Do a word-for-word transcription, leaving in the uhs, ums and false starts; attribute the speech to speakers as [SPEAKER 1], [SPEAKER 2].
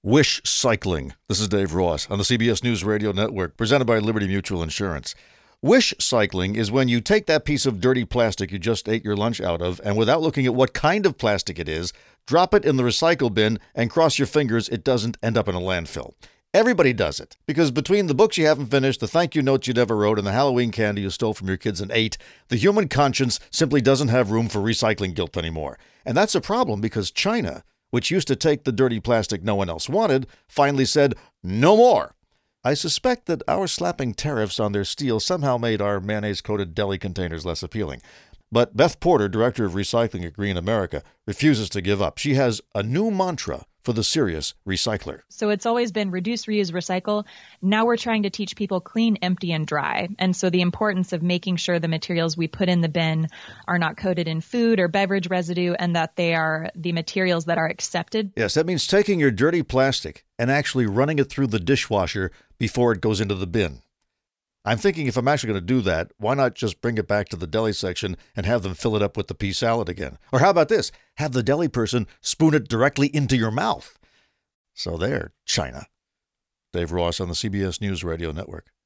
[SPEAKER 1] Wish Cycling. This is Dave Ross on the C B S News Radio Network, presented by Liberty Mutual Insurance. Wish Cycling is when you take that piece of dirty plastic you just ate your lunch out of, and without looking at what kind of plastic it is, drop it in the recycle bin and cross your fingers it doesn't end up in a landfill. Everybody does it, because between the books you haven't finished, the thank you notes you never wrote, and the Halloween candy you stole from your kids and ate, the human conscience simply doesn't have room for recycling guilt anymore. And that's a problem because China, which used to take the dirty plastic no one else wanted, finally said, no more. I suspect that our slapping tariffs on their steel somehow made our mayonnaise-coated deli containers less appealing. But Beth Porter, director of recycling at Green America, refuses to give up. She has a new mantra for the serious recycler.
[SPEAKER 2] So it's always been reduce, reuse, recycle. Now we're trying to teach people clean, empty, and dry. And so the importance of making sure the materials we put in the bin are not coated in food or beverage residue, and that they are the materials that are accepted.
[SPEAKER 1] Yes, that means taking your dirty plastic and actually running it through the dishwasher before it goes into the bin. I'm thinking if I'm actually going to do that, why not just bring it back to the deli section and have them fill it up with the pea salad again? Or how about this? Have the deli person spoon it directly into your mouth. So there, China. Dave Ross on the C B S News Radio Network.